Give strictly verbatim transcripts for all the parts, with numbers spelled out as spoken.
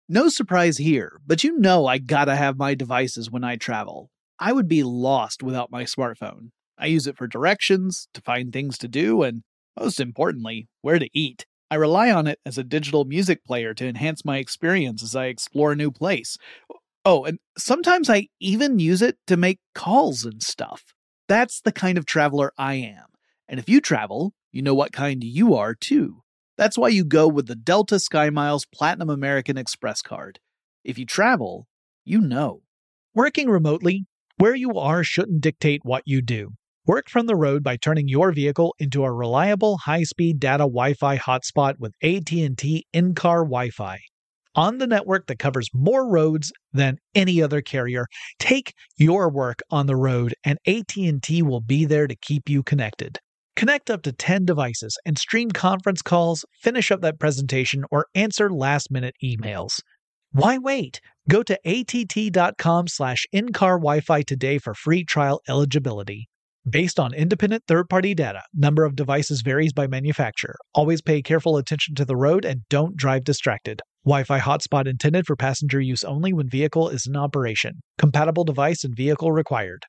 No surprise here, but you know I gotta have my devices when I travel. I would be lost without my smartphone. I use it for directions, to find things to do, and most importantly, where to eat. I rely on it as a digital music player to enhance my experience as I explore a new place. Oh, and sometimes I even use it to make calls and stuff. That's the kind of traveler I am. And if you travel, you know what kind you are too. That's why you go with the Delta SkyMiles Platinum American Express card. If you travel, you know. Working remotely, where you are shouldn't dictate what you do. Work from the road by turning your vehicle into a reliable high-speed data Wi-Fi hotspot with A T and T in-car Wi-Fi. On the network that covers more roads than any other carrier, take your work on the road and A T and T will be there to keep you connected. Connect up to ten devices and stream conference calls, finish up that presentation, or answer last-minute emails. Why wait? Go to att.com slash in-car Wi-Fi today for free trial eligibility. Based on independent third-party data, number of devices varies by manufacturer. Always pay careful attention to the road and don't drive distracted. Wi-Fi hotspot intended for passenger use only when vehicle is in operation. Compatible device and vehicle required.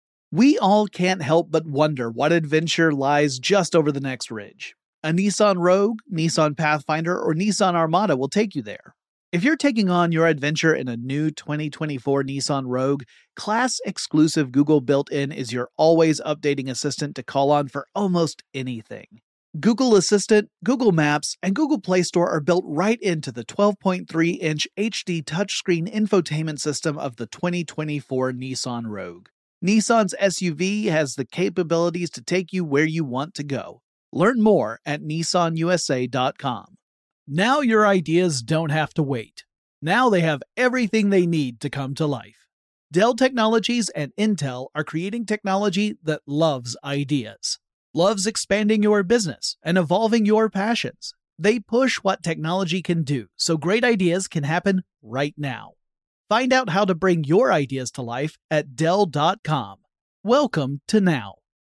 We all can't help but wonder what adventure lies just over the next ridge. A Nissan Rogue, Nissan Pathfinder, or Nissan Armada will take you there. If you're taking on your adventure in a new twenty twenty-four Nissan Rogue, class-exclusive Google built-in is your always updating assistant to call on for almost anything. Google Assistant, Google Maps, and Google Play Store are built right into the twelve point three inch H D touchscreen infotainment system of the twenty twenty-four Nissan Rogue. Nissan's S U V has the capabilities to take you where you want to go. Learn more at nissan u s a dot com. Now your ideas don't have to wait. Now they have everything they need to come to life. Dell Technologies and Intel are creating technology that loves ideas, loves expanding your business and evolving your passions. They push what technology can do so great ideas can happen right now. Find out how to bring your ideas to life at dell dot com. Welcome to Now.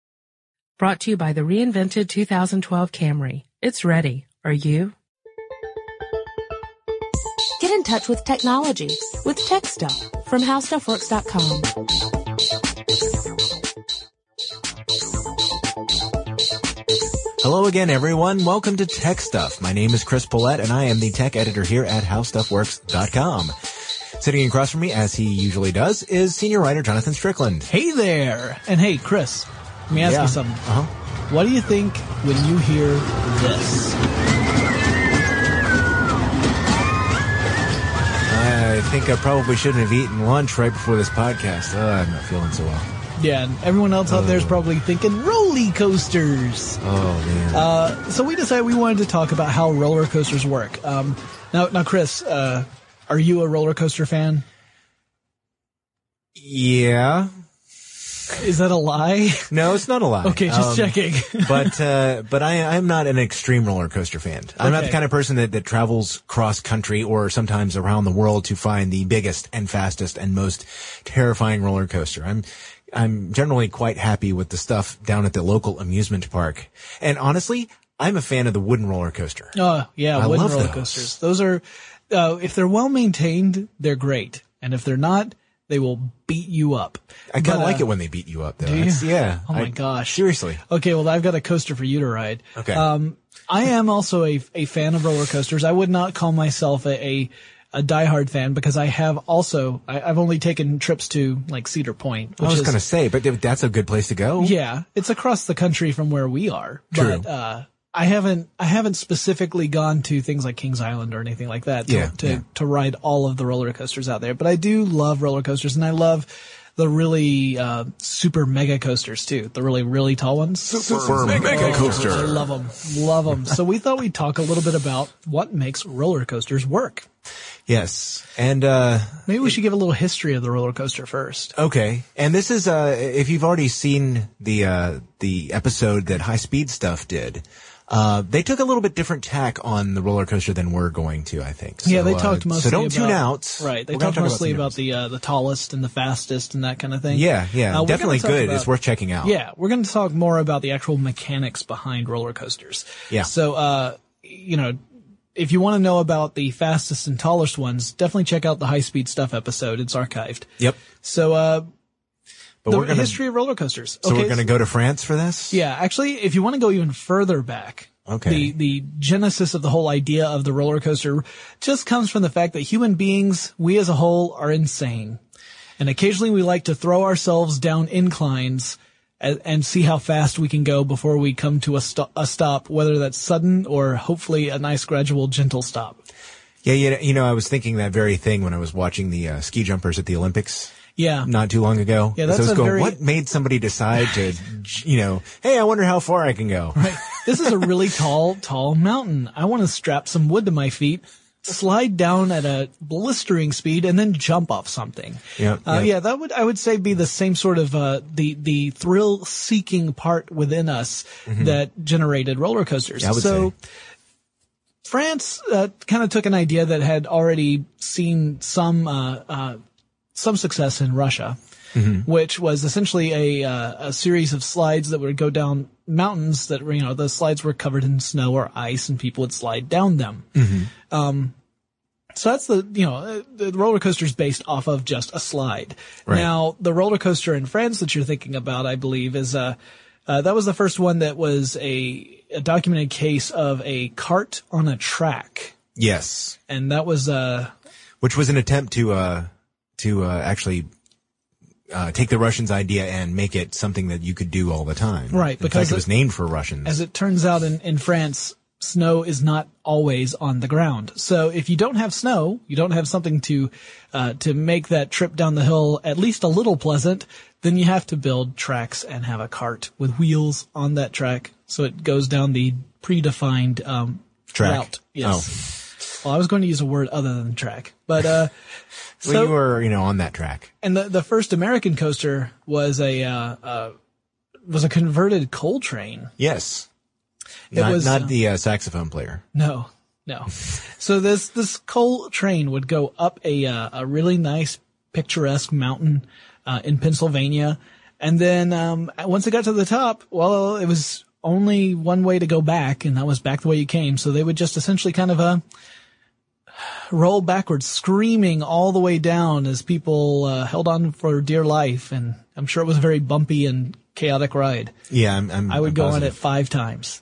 Brought to you by the reinvented two thousand twelve Camry. It's ready. Are you? Get in touch with technology with Tech Stuff from how stuff works dot com. Hello again, everyone. Welcome to Tech Stuff. My name is Chris Pollette, and I am the tech editor here at how stuff works dot com. Sitting across from me, as he usually does, is senior writer Jonathan Strickland. Hey there! And hey, Chris, let me ask yeah. you something. Uh-huh. What do you think when you hear this? I think I probably shouldn't have eaten lunch right before this podcast. Uh, I'm not feeling so well. Yeah, and everyone else out oh. there is probably thinking roller coasters. Oh, man. Uh, so we decided we wanted to talk about how roller coasters work. Um, now, now, Chris, uh, are you a roller coaster fan? Yeah. Is that a lie? No, it's not a lie. Okay, just um, checking. but uh, but I, I'm not an extreme roller coaster fan. I'm okay. not the kind of person that, that travels cross country or sometimes around the world to find the biggest and fastest and most terrifying roller coaster. I'm I'm generally quite happy with the stuff down at the local amusement park. And honestly, I'm a fan of the wooden roller coaster. Oh, yeah, I wooden love roller those. coasters. Those are, uh, if they're well maintained, they're great. And if they're not, they will beat you up. I kind of uh, like it when they beat you up, though. Do you? It's, yeah. Oh, my I, gosh. Seriously. Okay, well, I've got a coaster for you to ride. Okay. Um, I am also a, a fan of roller coasters. I would not call myself a, a, a diehard fan because I have also, I, I've only taken trips to, like, Cedar Point. Which I was is, going to say, but that's a good place to go. Yeah. It's across the country from where we are. True. But, uh, I haven't, I haven't specifically gone to things like Kings Island or anything like that to, yeah, to, yeah. to ride all of the roller coasters out there. But I do love roller coasters, and I love the really, uh, super mega coasters too. The really, really tall ones. Super mega coaster. I love them. Love them. So we thought we'd talk a little bit about what makes roller coasters work. Yes. And, uh, maybe we should give a little history of the roller coaster first. Okay. And this is, uh, if you've already seen the, uh, the episode that High Speed Stuff did, Uh, they took a little bit different tack on the roller coaster than we're going to, I think. So, yeah, they talked uh, mostly So don't about, tune out. Right. They We're talked talk mostly about, about the, uh, the tallest and the fastest and that kind of thing. Yeah, yeah. Uh, definitely good. About, it's worth checking out. Yeah. We're going to talk more about the actual mechanics behind roller coasters. Yeah. So, uh, you know, if you want to know about the fastest and tallest ones, definitely check out the High Speed Stuff episode. It's archived. Yep. So, uh, but the we're gonna, history of roller coasters. So okay, we're going to go to France for this? Yeah, actually, if you want to go even further back, okay. the, the genesis of the whole idea of the roller coaster just comes from the fact that human beings, we as a whole, are insane. And occasionally we like to throw ourselves down inclines and, and see how fast we can go before we come to a, sto- a stop, whether that's sudden or hopefully a nice gradual gentle stop. Yeah, you know, you know I was thinking that very thing when I was watching the uh, ski jumpers at the Olympics. Yeah. Not too long ago. Yeah, that's so I was a going, very... what made somebody decide to, you know, hey, I wonder how far I can go. Right. This is a really tall, tall mountain. I want to strap some wood to my feet, slide down at a blistering speed, and then jump off something. Yeah. Uh, yep. Yeah, that would, I would say, be the same sort of, uh, the, the thrill-seeking part within us mm-hmm. that generated roller coasters. Yeah, I would so, say. France, uh, kind of took an idea that had already seen some, uh, uh, some success in Russia, mm-hmm. which was essentially a, uh, a series of slides that would go down mountains that, you know, the slides were covered in snow or ice and people would slide down them. Mm-hmm. Um, so that's the, you know, the roller coaster is based off of just a slide. Right. Now, the roller coaster in France that you're thinking about, I believe, is, uh, uh, that was the first one that was a, a documented case of a cart on a track. Yes. And that was, uh, which was an attempt to, uh, to, uh, actually, uh, take the Russians' idea and make it something that you could do all the time. Right. In Because fact, it was named for Russians. As it turns out in, in France, snow is not always on the ground. So if you don't have snow, you don't have something to, uh, to make that trip down the hill at least a little pleasant, then you have to build tracks and have a cart with wheels on that track. So it goes down the predefined, um, track. route. Yes. Oh. Well, I was going to use a word other than track, but, uh, so well, you were, you know, on that track. And the, the first American coaster was a, uh, uh, was a converted coal train. Yes. It not, was not uh, the uh, saxophone player. No, no. So this, this coal train would go up a, uh, a really nice picturesque mountain, uh, in Pennsylvania. And then, um, once it got to the top, well, it was only one way to go back, and that was back the way you came. So they would just essentially kind of, uh, roll backwards, screaming all the way down as people, uh, held on for dear life. And I'm sure it was a very bumpy and chaotic ride. Yeah, I'm, I'm I would I'm go positive. on it five times.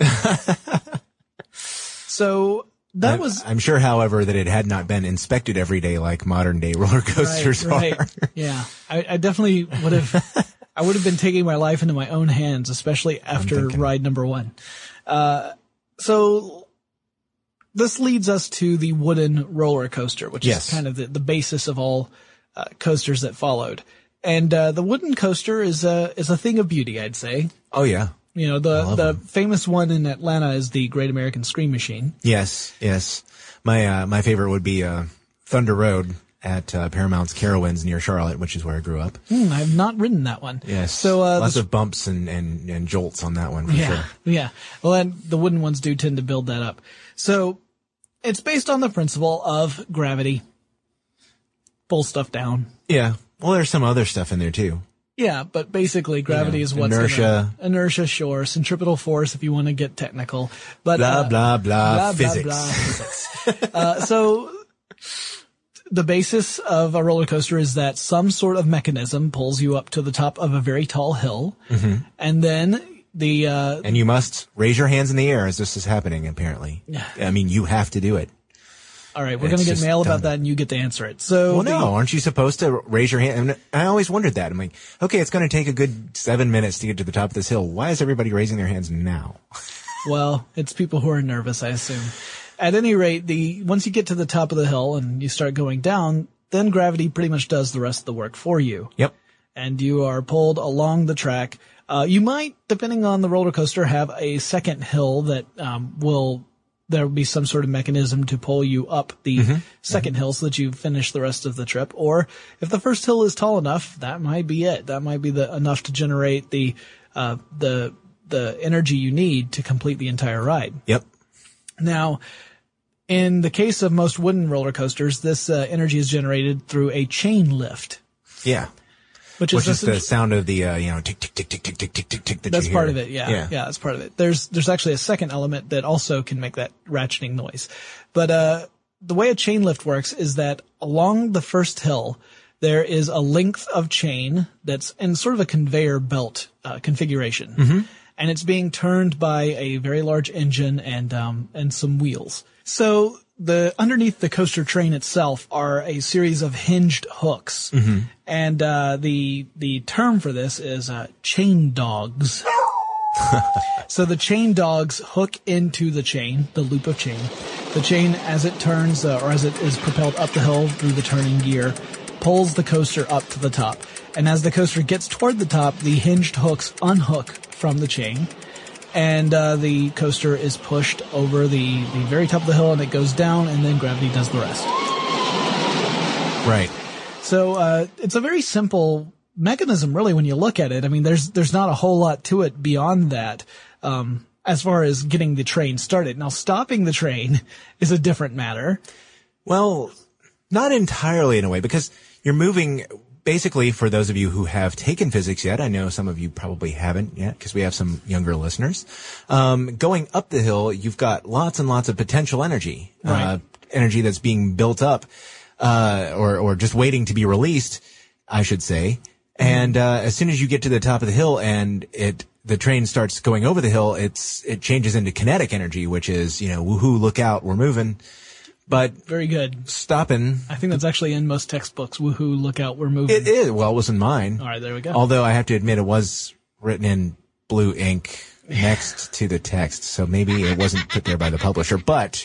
So that I'm, was. I'm sure, however, that it had not been inspected every day like modern day roller coasters right, are. Right. Yeah, I, I definitely would have. I would have been taking my life into my own hands, especially after ride number one. Uh, so this leads us to the wooden roller coaster, which yes. is kind of the, the basis of all uh, coasters that followed. And uh, the wooden coaster is a is a thing of beauty, I'd say. Oh yeah. You know, the the them. famous one in Atlanta is the Great American Scream Machine. Yes, yes. My uh, my favorite would be uh, Thunder Road at uh, Paramount's Carowinds near Charlotte, which is where I grew up. Mm, I've not ridden that one. Yes. So uh, lots the, of bumps and, and, and jolts on that one for yeah, sure. Yeah. Well, and the wooden ones do tend to build that up. So it's based on the principle of gravity. Pull stuff down. Yeah. Well, there's some other stuff in there too. Yeah, but basically gravity you know, is what's inertia, gonna, inertia, sure, centripetal force if you want to get technical, but blah uh, blah blah, blah physics. Blah, blah, physics. uh, so the basis of a roller coaster is that some sort of mechanism pulls you up to the top of a very tall hill, mm-hmm. and then the uh, and you must raise your hands in the air as this is happening. Apparently, I mean you have to do it. All right, we're It's going to get mail done. about that, and you get to answer it. So, well, the, no, aren't you supposed to raise your hand? And I always wondered that. I'm like, okay, it's going to take a good seven minutes to get to the top of this hill. Why is everybody raising their hands now? Well, it's people who are nervous, I assume. At any rate, the once you get to the top of the hill and you start going down, then gravity pretty much does the rest of the work for you. Yep. And you are pulled along the track. Uh, you might, depending on the roller coaster, have a second hill that um, will. There will be some sort of mechanism to pull you up the mm-hmm. second mm-hmm. hill so that you finish the rest of the trip. Or if the first hill is tall enough, that might be it. That might be the enough to generate the uh, the the energy you need to complete the entire ride. Yep. Now, in the case of most wooden roller coasters, this uh, energy is generated through a chain lift. Yeah. which, which is, is the sound of the uh, you know tick tick tick tick tick tick tick tick tick that that's you hear. part of it. Yeah, yeah, yeah, that's part of it. There's there's actually a second element that also can make that ratcheting noise, but uh, the way a chain lift works is that along the first hill there is a length of chain that's in sort of a conveyor belt uh, configuration, mm-hmm. and it's being turned by a very large engine and um, and some wheels. So the underneath the coaster train itself are a series of hinged hooks, mm-hmm. and uh, the the term for this is uh, chain dogs. So the chain dogs hook into the chain, the loop of chain. The chain, as it turns uh, or as it is propelled up the hill through the turning gear, pulls the coaster up to the top. And as the coaster gets toward the top, the hinged hooks unhook from the chain, and uh, the coaster is pushed over the, the very top of the hill, and it goes down, and then gravity does the rest. Right. So uh, it's a very simple mechanism, really, when you look at it. I mean, there's there's not a whole lot to it beyond that, um, as far as getting the train started. Now, stopping the train is a different matter. Well, not entirely in a way, because you're moving, basically, for those of you who have taken physics yet, I know some of you probably haven't yet, because we have some younger listeners. Um, going up the hill, you've got lots and lots of potential energy, right. uh, energy that's being built up, uh, or, or just waiting to be released, I should say. Mm-hmm. And, uh, as soon as you get to the top of the hill and it, the train starts going over the hill, it's, it changes into kinetic energy, which is, you know, woohoo, look out, we're moving. But very good. Stopping. I think that's actually in most textbooks. Woohoo, look out, we're moving. It is. Well, it was in mine. All right, there we go. Although I have to admit it was written in blue ink next to the text, so maybe it wasn't put there by the publisher. But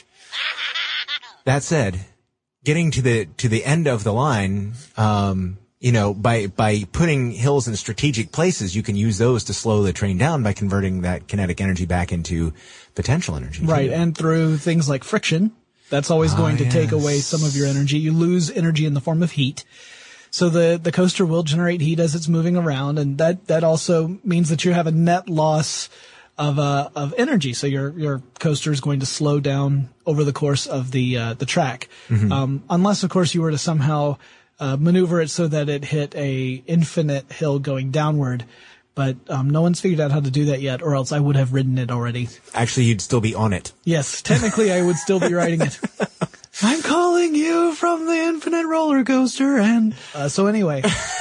that said, getting to the to the end of the line, um, you know, by by putting hills in strategic places, you can use those to slow the train down by converting that kinetic energy back into potential energy. Right, too. and through things like friction. That's always ah, going to yes. take away some of your energy. You lose energy in the form of heat. So the, the coaster will generate heat as it's moving around, and that, that also means that you have a net loss of, uh, of energy. So your, your coaster is going to slow down over the course of the, uh, the track. Mm-hmm. Um, unless, of course, you were to somehow, uh, maneuver it so that it hit a infinite hill going downward. But um, no one's figured out how to do that yet, or else I would have ridden it already. Actually, you'd still be on it. Yes, technically I would still be riding it. I'm calling you from the infinite roller coaster, and uh, so anyway.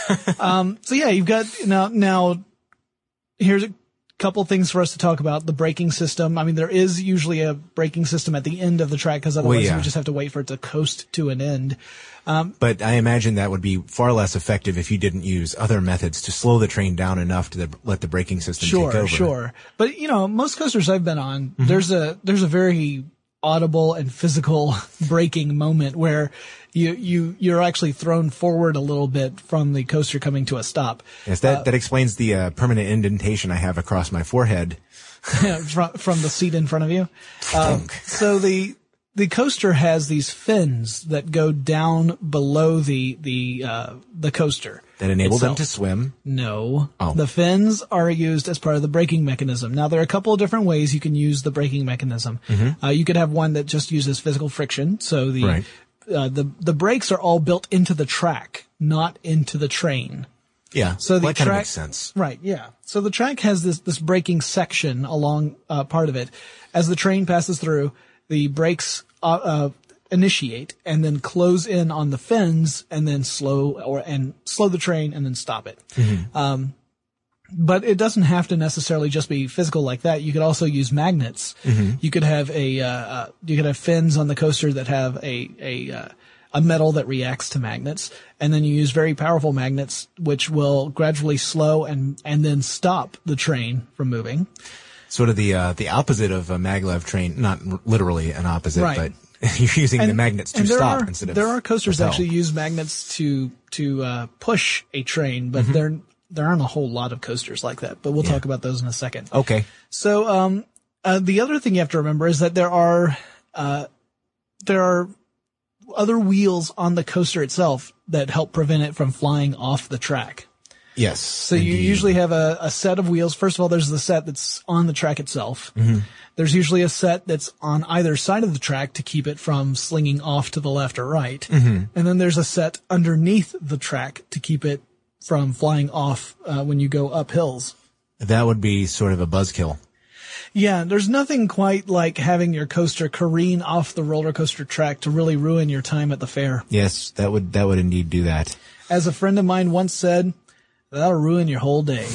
um, so yeah, you've got now. Now, here's a couple things for us to talk about. The braking system. I mean, there is usually a braking system at the end of the track, because otherwise well, yeah. you would just have to wait for it to coast to an end. Um, but I imagine that would be far less effective if you didn't use other methods to slow the train down enough to the, let the braking system sure, take over. Sure, sure. But, you know, most coasters I've been on, mm-hmm. there's a, there's a very audible and physical braking moment where you, you, you're actually thrown forward a little bit from the coaster coming to a stop. Yes, that, uh, that explains the, uh, permanent indentation I have across my forehead. from, from the seat in front of you. Um, so the, The coaster has these fins that go down below the the uh, the coaster. That enable itself. them to swim? No. Oh. The fins are used as part of the braking mechanism. Now, there are a couple of different ways you can use the braking mechanism. Mm-hmm. Uh, you could have one that just uses physical friction. So the right. uh, the the brakes are all built into the track, not into the train. Yeah. So the that track kind of makes sense. Right. Yeah. So the track has this this braking section along uh, part of it. As the train passes through, the brakes uh, uh, initiate and then close in on the fins and then slow or and slow the train and then stop it. Mm-hmm. Um, but it doesn't have to necessarily just be physical like that. You could also use magnets. Mm-hmm. You could have a uh, uh, you could have fins on the coaster that have a a uh, a metal that reacts to magnets, and then you use very powerful magnets which will gradually slow and and then stop the train from moving. Sort of the uh, the opposite of a maglev train, not r- literally an opposite, right. but you're using and, the magnets to stop are, instead of there are coasters propel. that actually use magnets to to uh, push a train, but mm-hmm. there there aren't a whole lot of coasters like that. But we'll yeah. talk about those in a second. Okay. So um, uh, the other thing you have to remember is that there are uh, there are other wheels on the coaster itself that help prevent it from flying off the track. Yes. So indeed. you usually have a, a set of wheels. First of all, there's the set that's on the track itself. Mm-hmm. There's usually a set that's on either side of the track to keep it from slinging off to the left or right. Mm-hmm. And then there's a set underneath the track to keep it from flying off uh, when you go up hills. That would be sort of a buzzkill. Yeah, there's nothing quite like having your coaster careen off the roller coaster track to really ruin your time at the fair. Yes, that would that would indeed do that. As a friend of mine once said, that'll ruin your whole day.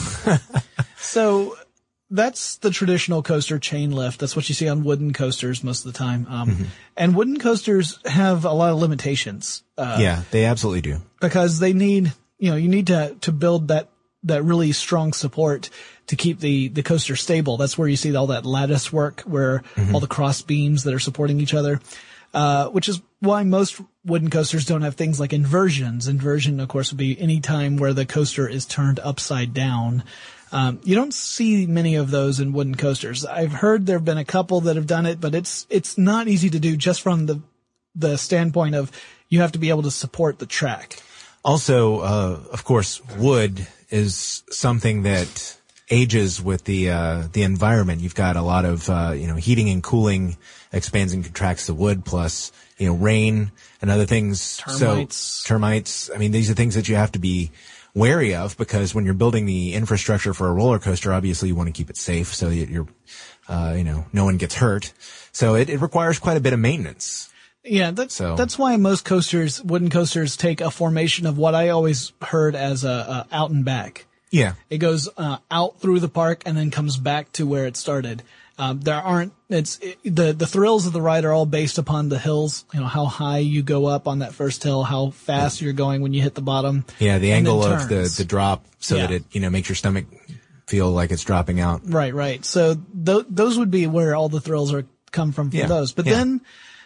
So that's the traditional coaster chain lift. That's what you see on wooden coasters most of the time. Um, mm-hmm. And wooden coasters have a lot of limitations. Uh, yeah, they absolutely do. Because they need, you know, you need to, to build that, that really strong support to keep the, the coaster stable. That's where you see all that lattice work where mm-hmm. all the cross beams that are supporting each other. Uh, which is why most wooden coasters don't have things like inversions. Inversion, of course, would be any time where the coaster is turned upside down. Um, you don't see many of those in wooden coasters. I've heard there have been a couple that have done it, but it's, it's not easy to do just from the, the standpoint of you have to be able to support the track. Also, uh, of course, wood is something that ages with the, uh, the environment. You've got a lot of, uh, you know, heating and cooling expands and contracts the wood, plus, you know, rain and other things. Termites. So, termites. I mean, these are things that you have to be wary of, because when you're building the infrastructure for a roller coaster, obviously you want to keep it safe so that you're, uh, you know, no one gets hurt. So it, it requires quite a bit of maintenance. Yeah, that's, so. that's why most coasters, wooden coasters, take a formation of what I always heard as a, a out and back. Yeah. It goes uh, out through the park and then comes back to where it started. Um, there aren't, it's, it, the, the thrills of the ride are all based upon the hills, you know, how high you go up on that first hill, how fast you're going when you hit the bottom. Yeah, the angle of the, the drop so yeah. that it, you know, makes your stomach feel like it's dropping out. Right, right. So th- those would be where all the thrills are come from for yeah. those. But yeah. then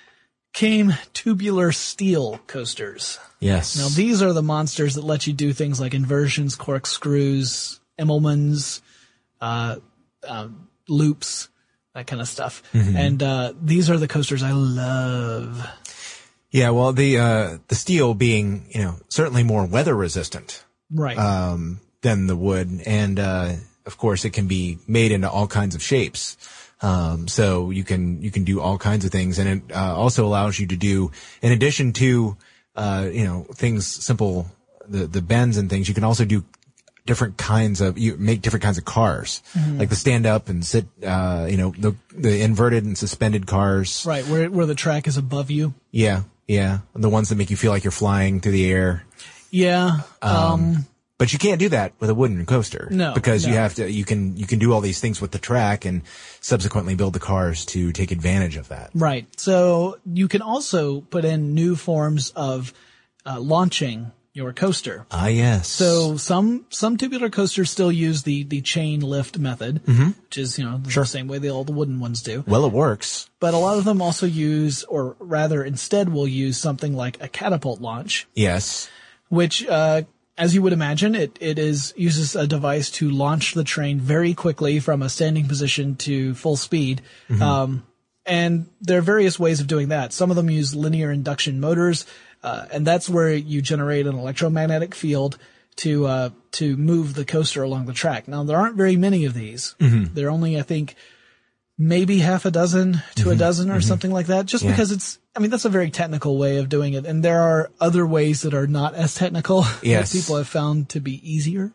came tubular steel coasters. Yes. Now these are the monsters that let you do things like inversions, corkscrews, Immelmans, uh, uh, loops, that kind of stuff. Mm-hmm. And, uh, these are the coasters I love. Yeah. Well, the, uh, the steel being, you know, certainly more weather resistant. Right. Um, than the wood. And, uh, of course it can be made into all kinds of shapes. Um, so you can, you can do all kinds of things. And it, uh, also allows you to do, in addition to, uh, you know, things simple, the, the bends and things, you can also do different kinds of, you make different kinds of cars, mm-hmm. like the stand up and sit, uh, you know, the, the inverted and suspended cars. Right. Where, where the track is above you. Yeah. Yeah. The ones that make you feel like you're flying through the air. Yeah. Um, um but you can't do that with a wooden coaster. No. Because no. you have to, you can, you can do all these things with the track and subsequently build the cars to take advantage of that. Right. So you can also put in new forms of, uh, launching your coaster. Ah, yes. So some, some tubular coasters still use the, the chain lift method, mm-hmm. which is, you know, the sure. same way the all the wooden ones do. Well, it works. But a lot of them also use, or rather instead will use something like a catapult launch. Yes. Which, uh, as you would imagine, it, it is, uses a device to launch the train very quickly from a standing position to full speed. Mm-hmm. Um, and there are various ways of doing that. Some of them use linear induction motors. Uh, and that's where you generate an electromagnetic field to, uh, to move the coaster along the track. Now, there aren't very many of these. Mm-hmm. There are only, I think, maybe half a dozen to mm-hmm. a dozen or mm-hmm. something like that, just yeah. because it's, I mean, that's a very technical way of doing it. And there are other ways that are not as technical yes. that people have found to be easier.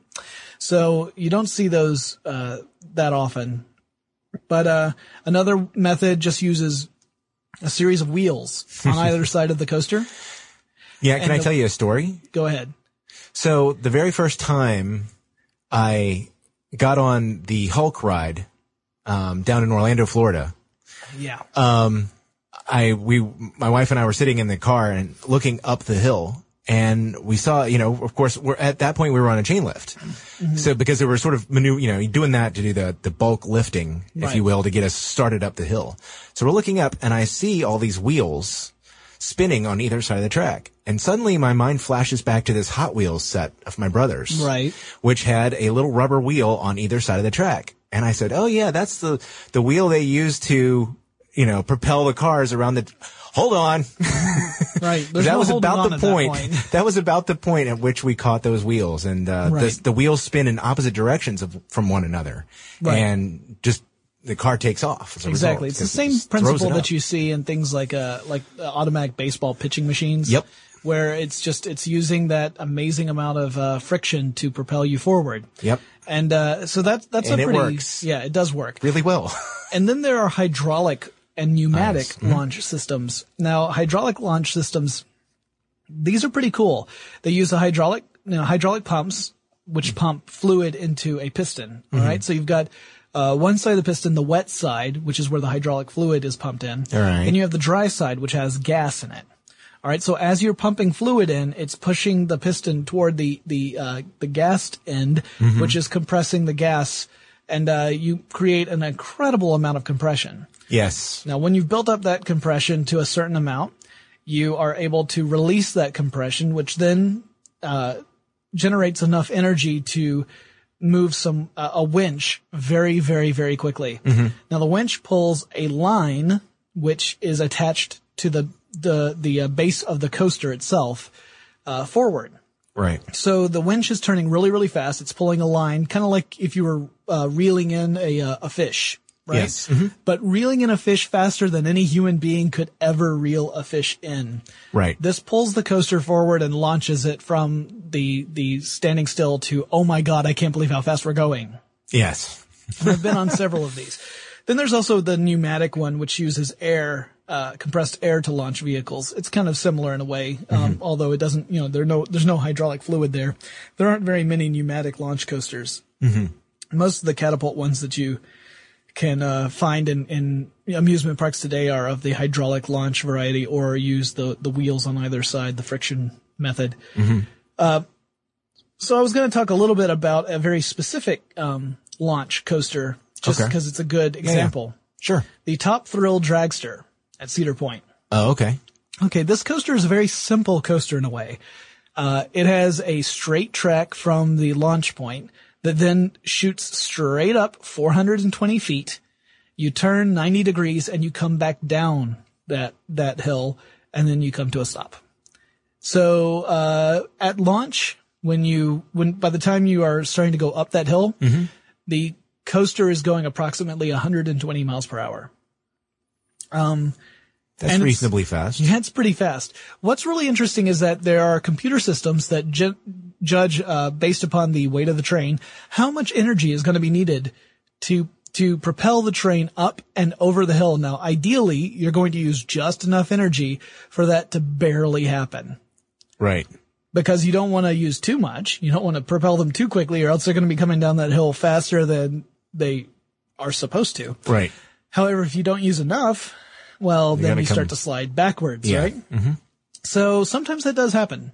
So you don't see those, uh, that often. But, uh, another method just uses a series of wheels on either side of the coaster. Yeah, can and I the, tell you a story? Go ahead. So the very first time I got on the Hulk ride, um, down in Orlando, Florida. Yeah. Um, I, we, my wife and I were sitting in the car and looking up the hill, and we saw, you know, of course, we're at that point we were on a chain lift. Mm-hmm. So because they were sort of maneuver, you know, doing that to do the, the bulk lifting, right. if you will, to get us started up the hill. So we're looking up and I see all these wheels spinning on either side of the track. And suddenly my mind flashes back to this Hot Wheels set of my brother's. Right. Which had a little rubber wheel on either side of the track. And I said, oh yeah, that's the, the wheel they use to, you know, propel the cars around the, hold on. Right. There's that no was holding about on the at point. That, point. That was about the point at which we caught those wheels. And, uh, right. the, the wheels spin in opposite directions of, from one another. Right. And just, the car takes off. As a exactly. result, it's the same it principle it that you see in things like, uh, like uh, automatic baseball pitching machines. Yep. where it's just, it's using that amazing amount of uh, friction to propel you forward. Yep. And uh, so that's, that's and a pretty, it works. yeah, it does work. Really well. And then there are hydraulic and pneumatic Nice. Mm-hmm. launch systems. Now, hydraulic launch systems, these are pretty cool. They use a hydraulic, you know, hydraulic pumps, which pump fluid into a piston. All right. So you've got uh, one side of the piston, the wet side, which is where the hydraulic fluid is pumped in. All right. And you have the dry side, which has gas in it. All right. So as you're pumping fluid in, it's pushing the piston toward the, the, uh, the gassed end, Mm-hmm. which is compressing the gas. And, uh, you create an incredible amount of compression. Yes. Now, when you've built up that compression to a certain amount, you are able to release that compression, which then, uh, generates enough energy to move some, uh, a winch very, very, very quickly. Mm-hmm. Now, the winch pulls a line, which is attached to the, the, the uh, base of the coaster itself, uh, forward. Right. So the winch is turning really, really fast. It's pulling a line, kind of like if you were, uh, reeling in a, uh, a fish. Right? Yes. Mm-hmm. But reeling in a fish faster than any human being could ever reel a fish in. Right. This pulls the coaster forward and launches it from the, the standing still to, oh my God, I can't believe how fast we're going. Yes. And I've been on several of these. Then there's also the pneumatic one, which uses air, uh, compressed air to launch vehicles. It's kind of similar in a way, um, mm-hmm. although it doesn't, you know, there no, there's no hydraulic fluid there. There aren't very many pneumatic launch coasters. Mm-hmm. Most of the catapult ones that you can uh, find in, in amusement parks today are of the hydraulic launch variety, or use the, the wheels on either side, the friction method. Mm-hmm. Uh, so I was going to talk a little bit about a very specific um, launch coaster, just because Okay. it's a good example. Yeah. Sure. The Top Thrill Dragster at Cedar Point. Oh, okay. Okay, this coaster is a very simple coaster in a way. Uh, it has a straight track from the launch point that then shoots straight up four hundred twenty feet. You turn ninety degrees and you come back down that, that hill, and then you come to a stop. So, uh, at launch, when you, when, by the time you are starting to go up that hill, Mm-hmm. the coaster is going approximately one hundred twenty miles per hour. Um, That's and it's- reasonably fast. Yeah, it's pretty fast. What's really interesting is that there are computer systems that ju- judge, uh, based upon the weight of the train, how much energy is going to be needed to, to propel the train up and over the hill. Now, ideally, you're going to use just enough energy for that to barely happen, Right. because you don't want to use too much. You don't want to propel them too quickly, or else they're going to be coming down that hill faster than they are supposed to. Right. However, if you don't use enough, well, You then gotta you come- start to slide backwards, Yeah. right? Mm-hmm. So sometimes that does happen.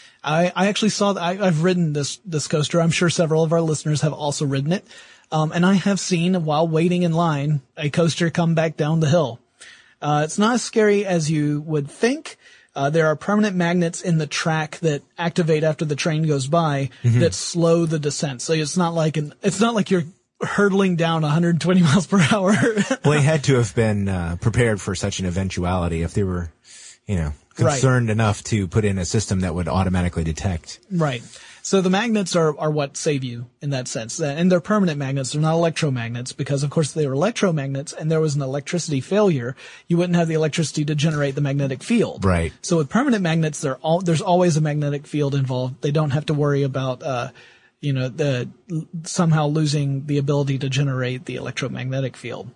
I, I actually saw that. I, I've ridden this, this coaster. I'm sure several of our listeners have also ridden it. Um, and I have seen, while waiting in line, a coaster come back down the hill. Uh, it's not as scary as you would think. Uh, there are permanent magnets in the track that activate after the train goes by Mm-hmm. that slow the descent. So it's not like an, it's not like you're hurtling down one hundred twenty miles per hour. Well, they had to have been uh, prepared for such an eventuality if they were, you know, Right. concerned enough to put in a system that would automatically detect. Right. So the magnets are, are what save you in that sense. And they're permanent magnets. They're not electromagnets, because of course if they were electromagnets and there was an electricity failure, you wouldn't have the electricity to generate the magnetic field. Right. So with permanent magnets, they're all, there's always a magnetic field involved. They don't have to worry about, uh, you know, the, somehow losing the ability to generate the electromagnetic field.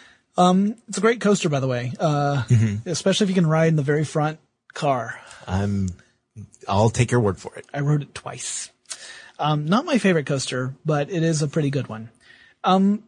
Um, it's a great coaster, by the way. Uh, Mm-hmm. especially if you can ride in the very front car. I'm, I'll take your word for it. I rode it twice. Um, not my favorite coaster, but it is a pretty good one. Um,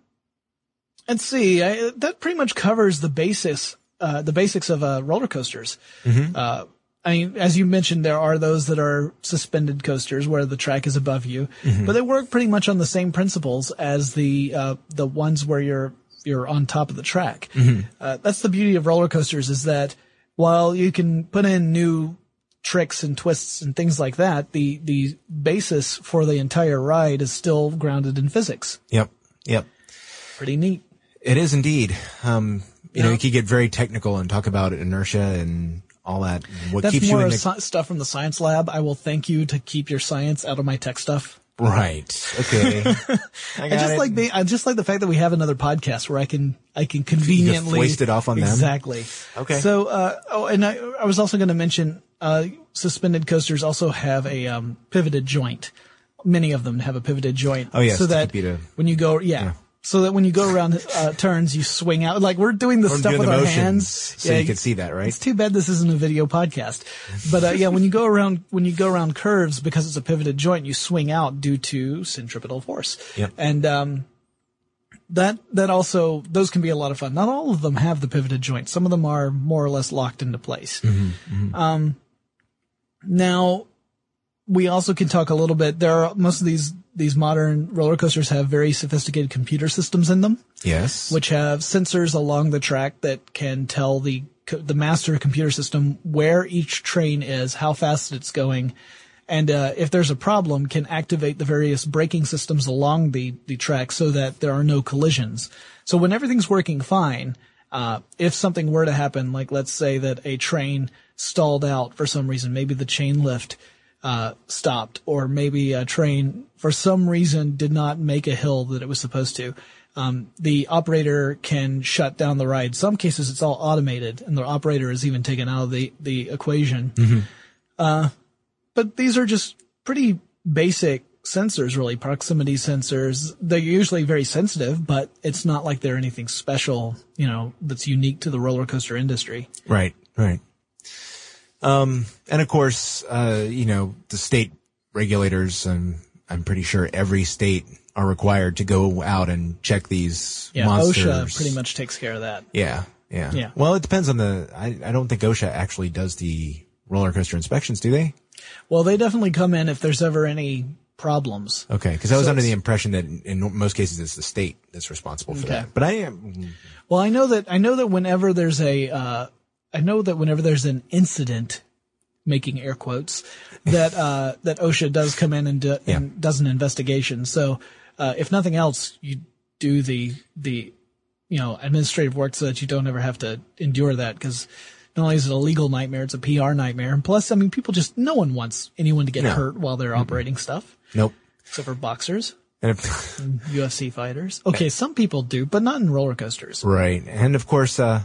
let's see. I, that pretty much covers the basis, uh, the basics of, uh, roller coasters. Mm-hmm. Uh, I mean, as you mentioned, there are those that are suspended coasters where the track is above you, Mm-hmm. but they work pretty much on the same principles as the, uh, the ones where you're, you're on top of the track. Mm-hmm. Uh, that's the beauty of roller coasters, is that while you can put in new tricks and twists and things like that, the, the basis for the entire ride is still grounded in physics. Yep. Yep. Pretty neat. It is indeed. Um, you know, Yeah. you could get very technical and talk about inertia and all that. What That's keeps you more in of the sci- stuff from the science lab. I will thank you to keep your science out of my tech stuff. right? Okay. I I got just it. like the, I just like the fact that we have another podcast where I can, I can conveniently waste it off on them? Exactly. Okay. So, uh, oh, and I, I was also going to mention, uh, suspended coasters also have a um, pivoted joint. Many of them have a pivoted joint. Oh, yes. So that to, when you go, yeah, yeah. So that when you go around uh, turns, you swing out. Like we're doing the we're stuff doing with the our motions, hands. So yeah, you can see that, right? It's too bad this isn't a video podcast. But uh, yeah, when you go around, when you go around curves, because it's a pivoted joint, you swing out due to centripetal force. Yep. And um, that that also those can be a lot of fun. Not all of them have the pivoted joint. Some of them are more or less locked into place. Mm-hmm, mm-hmm. Um, now we also can talk a little bit. There are most of these. These modern roller coasters have very sophisticated computer systems in them. Yes. Which have sensors along the track that can tell the the master computer system where each train is, how fast it's going, and uh, if there's a problem, can activate the various braking systems along the, the track so that there are no collisions. So when everything's working fine, uh, if something were to happen, like let's say that a train stalled out for some reason, maybe the chain lift Uh, stopped, or maybe a train for some reason did not make a hill that it was supposed to. Um, the operator can shut down the ride. Some cases it's all automated and the operator is even taken out of the, the equation. Mm-hmm. Uh, but these are just pretty basic sensors, really, proximity sensors. They're usually very sensitive, but it's not like they're anything special, you know, that's unique to the roller coaster industry. Right, right. Um, and of course, uh, you know, the state regulators, and I'm pretty sure every state are required to go out and check these yeah, monsters. OSHA pretty much takes care of that. Yeah, yeah. Yeah. Well, it depends on the, I, I don't think OSHA actually does the roller coaster inspections, do they? Well, they definitely come in if there's ever any problems. Okay, because I was So under it's- the impression that in most cases it's the state that's responsible for Okay. that. But I am, Well, I know that, I know that whenever there's a, uh, I know that whenever there's an incident, making air quotes, that, uh, that OSHA does come in and, do, Yeah. and does an investigation. So, uh, if nothing else, you do the, the, you know, administrative work so that you don't ever have to endure that, because not only is it a legal nightmare, it's a P R nightmare. And plus, I mean, people just, no one wants anyone to get No. hurt while they're mm-hmm. operating stuff. nope. Except for boxers And if, and U F C fighters. Okay, some people do, but not in roller coasters. right. And of course, uh,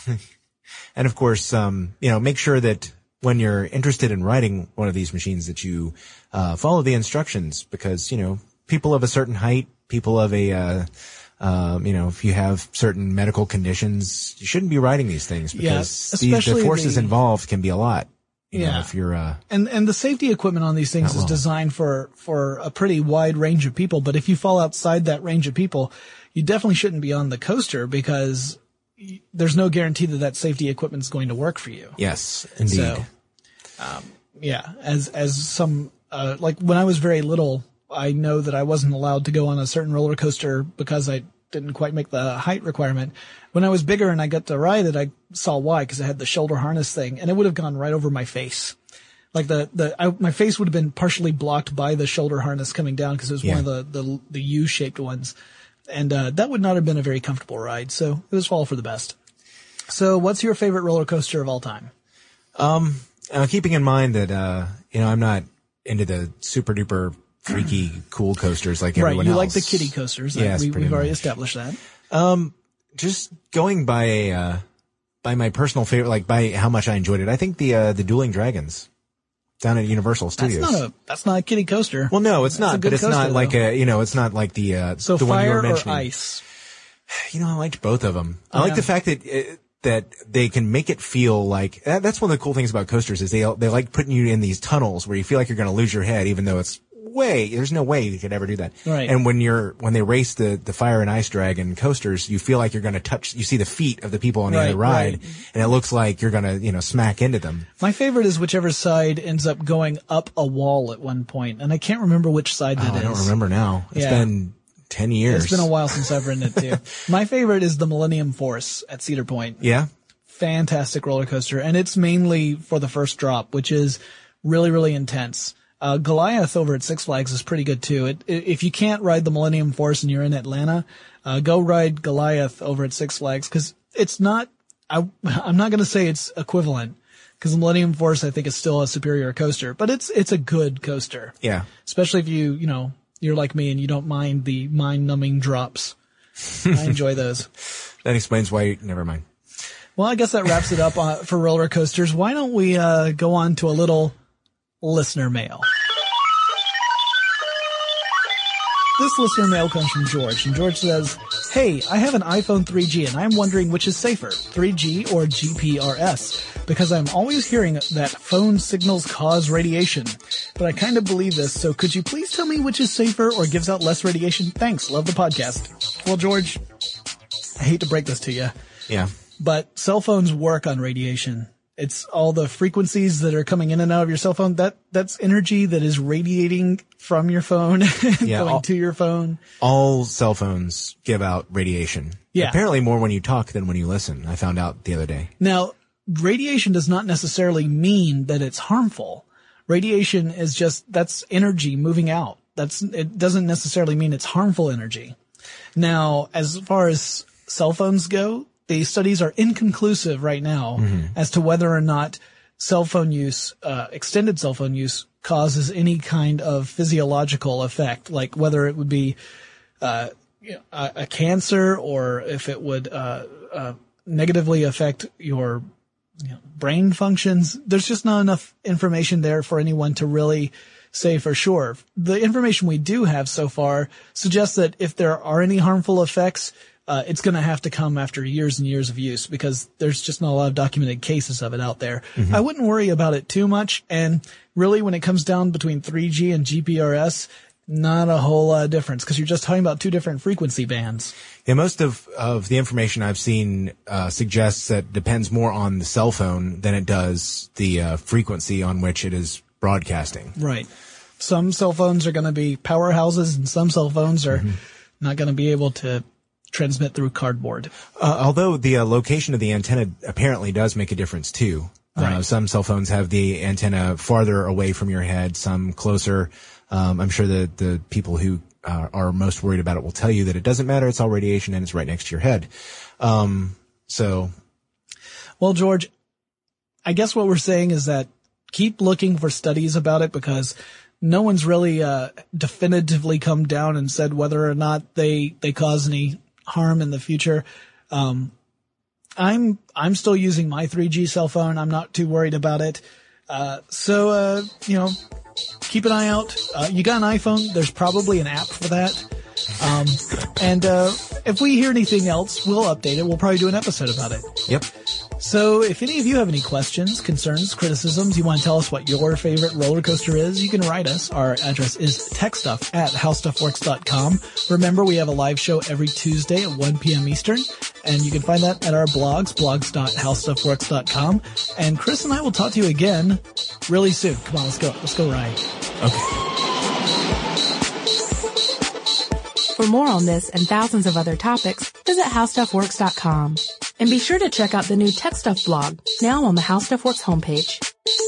and of course, um, you know, make sure that when you're interested in riding one of these machines that you, uh, follow the instructions, because, you know, people of a certain height, people of a, uh, um, you know, if you have certain medical conditions, you shouldn't be riding these things because Yeah, the, the especially forces the- involved can be a lot. You know, Yeah. if you're, uh, And and the safety equipment on these things Not is well. designed for for a pretty wide range of people. But if you fall outside that range of people, you definitely shouldn't be on the coaster, because y- there's no guarantee that that safety equipment is going to work for you. yes, indeed. So, um, yeah, as as some uh, like when I was very little, I know that I wasn't allowed to go on a certain roller coaster because I didn't quite make the height requirement. When I was bigger and I got to ride it, I saw why, because I had the shoulder harness thing, and it would have gone right over my face. Like the the I, my face would have been partially blocked by the shoulder harness coming down, because it was Yeah. one of the the, the U-shaped ones, and uh, that would not have been a very comfortable ride. So it was all for the best. So, what's your favorite roller coaster of all time? Um, uh, keeping in mind that, uh, you know, I'm not into the super duper freaky cool coasters like Right, everyone you else. like the kiddie coasters. Yes, we, pretty we've already much. established that. Um, just going by a, uh, by my personal favorite, like by how much I enjoyed it. I think the, uh, the Dueling Dragons down at Universal That's Studios. not a that's not a kiddie coaster. well, no, it's That's a not, good but it's coaster, not like though. a, you know, it's not like the, uh, So the one you were fire or mentioning. ice? You know, I liked both of them. I Oh, like yeah. the fact that, uh, that they can make it feel like, that, that's one of the cool things about coasters is they, they like putting you in these tunnels where you feel like you're going to lose your head, even though it's way, there's no way you could ever do that. Right. And when you're, when they race the, the fire and ice dragon coasters, you feel like you're going to touch, you see the feet of the people on the Right, other ride, right. and it looks like you're going to, you know, smack into them. My favorite is whichever side ends up going up a wall at one point, and I can't remember which side that Oh, I is. don't remember now. It's Yeah. been ten years. It's been a while since I've ridden it too. My favorite is the Millennium Force at Cedar Point. Yeah. Fantastic roller coaster, and it's mainly for the first drop, which is really, really intense. Uh, Goliath over at Six Flags is pretty good too. It, it, if you can't ride the Millennium Force and you're in Atlanta, uh, go ride Goliath over at Six Flags, because it's not, I, I'm not going to say it's equivalent, because the Millennium Force I think is still a superior coaster, but it's, it's a good coaster. Yeah. Especially if you, you know, you're like me and you don't mind the mind numbing drops. I enjoy those. That explains why, you, never mind. Well, I guess that wraps it up uh, for roller coasters. Why don't we uh, go on to a little listener mail? This listener mail comes from George, and George says, "Hey, I have an iPhone three G, and I'm wondering which is safer, three G or G P R S, because I'm always hearing that phone signals cause radiation. But I kind of believe this, so could you please tell me which is safer or gives out less radiation? Thanks, love the podcast." Well, George, I hate to break this to you. Yeah. But cell phones work on radiation. It's all the frequencies that are coming in and out of your cell phone. That, that's energy that is radiating from your phone, yeah, going all, to your phone. All cell phones give out radiation. Yeah. Apparently more when you talk than when you listen. I found out the other day. Now, radiation does not necessarily mean that it's harmful. Radiation is just, that's energy moving out. That's, it doesn't necessarily mean it's harmful energy. Now, as far as cell phones go, the studies are inconclusive right now mm-hmm. as to whether or not cell phone use, uh, extended cell phone use causes any kind of physiological effect, like whether it would be, uh, a, a cancer or if it would, uh, uh, negatively affect your you know, brain functions. There's just not enough information there for anyone to really say for sure. The information we do have so far suggests that if there are any harmful effects, Uh, it's going to have to come after years and years of use because there's just not a lot of documented cases of it out there. Mm-hmm. I wouldn't worry about it too much. And really, when it comes down between three G and G P R S, not a whole lot of difference because you're just talking about two different frequency bands. Yeah, most of, of the information I've seen uh, suggests that it depends more on the cell phone than it does the uh, frequency on which it is broadcasting. Right. Some cell phones are going to be powerhouses and some cell phones are mm-hmm. not going to be able to transmit through cardboard. Uh, although the uh, location of the antenna apparently does make a difference too. Right. Uh, some cell phones have the antenna farther away from your head, some closer. Um, I'm sure that the people who uh, are most worried about it will tell you that it doesn't matter. It's all radiation and it's right next to your head. Um, so. Well, George, I guess what we're saying is that keep looking for studies about it because no one's really uh, definitively come down and said whether or not they, they cause any harm in the future. Um, I'm, I'm still using my three G cell phone. I'm not too worried about it. Uh, so, uh, you know, keep an eye out. Uh, you got an iPhone. There's probably an app for that. Um, and, uh, if we hear anything else, we'll update it. We'll probably do an episode about it. Yep. So if any of you have any questions, concerns, criticisms, you want to tell us what your favorite roller coaster is, you can write us. Our address is techstuff at howstuffworks dot com. Remember, we have a live show every Tuesday at one p.m. Eastern, and you can find that at our blogs, blogs dot howstuffworks dot com. And Chris and I will talk to you again really soon. Come on, let's go. Let's go ride. Okay. For more on this and thousands of other topics, visit howstuffworks dot com. And be sure to check out the new Tech Stuff blog, now on the How Stuff Works homepage.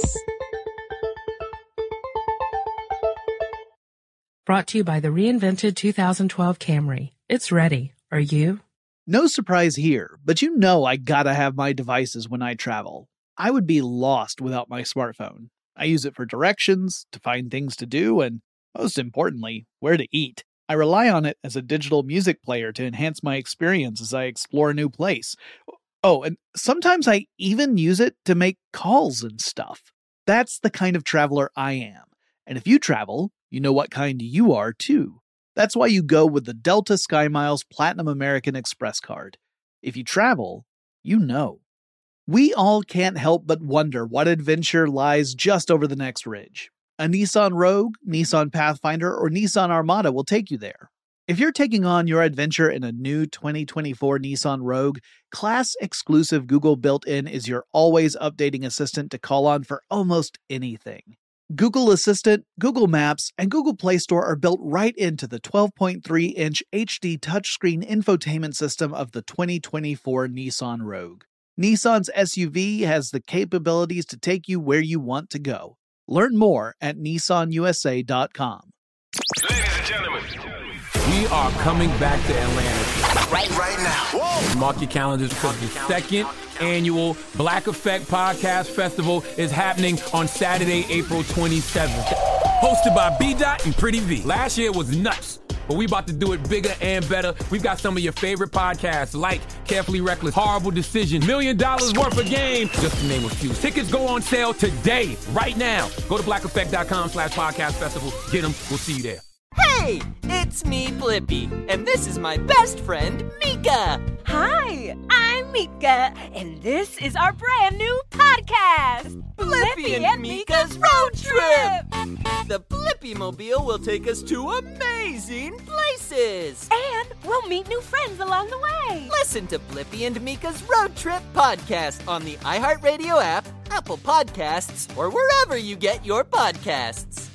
Brought to you by the reinvented two thousand twelve Camry. It's ready. Are you? No surprise here, but you know I gotta have my devices when I travel. I would be lost without my smartphone. I use it for directions, to find things to do, and most importantly, where to eat. I rely on it as a digital music player to enhance my experience as I explore a new place. Oh, and sometimes I even use it to make calls and stuff. That's the kind of traveler I am. And if you travel, you know what kind you are too. That's why you go with the Delta SkyMiles Platinum American Express card. If you travel, you know. We all can't help but wonder what adventure lies just over the next ridge. A Nissan Rogue, Nissan Pathfinder, or Nissan Armada will take you there. If you're taking on your adventure in a new twenty twenty-four Nissan Rogue, class-exclusive Google built-in is your always-updating assistant to call on for almost anything. Google Assistant, Google Maps, and Google Play Store are built right into the twelve point three inch H D touchscreen infotainment system of the twenty twenty-four Nissan Rogue. Nissan's S U V has the capabilities to take you where you want to go. Learn more at nissan u s a dot com. Ladies and gentlemen, we are coming back to Atlanta. Right, right now. Whoa. Mark your calendars because the second annual Black Effect Podcast Festival is happening on Saturday, April twenty-seventh. Hosted by B-Dot and Pretty V. Last year was nuts. but we about to do it bigger and better. We've got some of your favorite podcasts like Carefully Reckless, Horrible Decision, Million Dollars Worth of Game, just to name a few. Tickets go on sale today, right now. Go to black effect dot com slash podcast festival. Get them. We'll see you there. Hey, it's me, Blippi, and this is my best friend, Mika. Hi, I'm Mika, and this is our brand new podcast, Blippi and, and Mika's Road Trip. The Blippi-mobile will take us to amazing places. And we'll meet new friends along the way. Listen to Blippi and Mika's Road Trip podcast on the iHeartRadio app, Apple Podcasts, or wherever you get your podcasts.